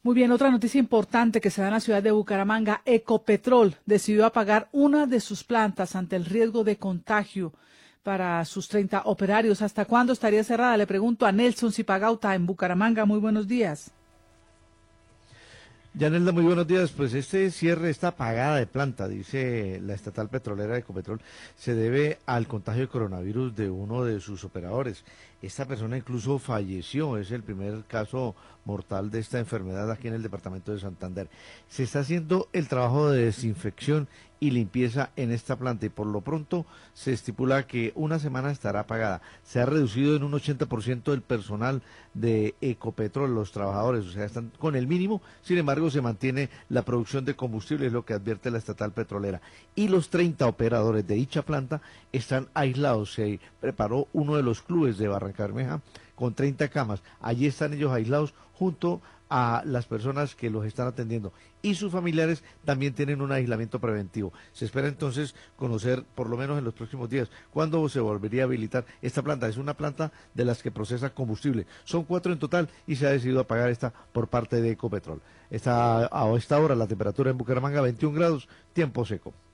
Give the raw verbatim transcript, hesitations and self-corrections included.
Muy bien, otra noticia importante que se da en la ciudad de Bucaramanga: Ecopetrol decidió apagar una de sus plantas ante el riesgo de contagio para sus treinta operarios. ¿Hasta cuándo estaría cerrada? Le pregunto a Nelson Zipagauta en Bucaramanga. Muy buenos días. Yanelda, muy buenos días. Pues este cierre, esta apagada de planta, dice la estatal petrolera Ecopetrol, se debe al contagio de coronavirus de uno de sus operadores. Esta persona incluso falleció, es el primer caso mortal de esta enfermedad aquí en el departamento de Santander. Se está haciendo el trabajo de desinfección y limpieza en esta planta y por lo pronto se estipula que una semana estará apagada. Se ha reducido en un ochenta por ciento el personal de Ecopetrol, los trabajadores, o sea, están con el mínimo. Sin embargo, se mantiene la producción de combustible, es lo que advierte la estatal petrolera. Y los treinta operadores de dicha planta están aislados. Se preparó uno de los clubes de Barrancabermeja con treinta camas. Allí están ellos aislados junto a las personas que los están atendiendo, y sus familiares también tienen un aislamiento preventivo. Se espera entonces conocer, por lo menos en los próximos días, cuándo se volvería a habilitar esta planta. Es una planta de las que procesa combustible. Son cuatro en total y se ha decidido apagar esta por parte de Ecopetrol. Está a esta hora la temperatura en Bucaramanga veintiún grados, tiempo seco.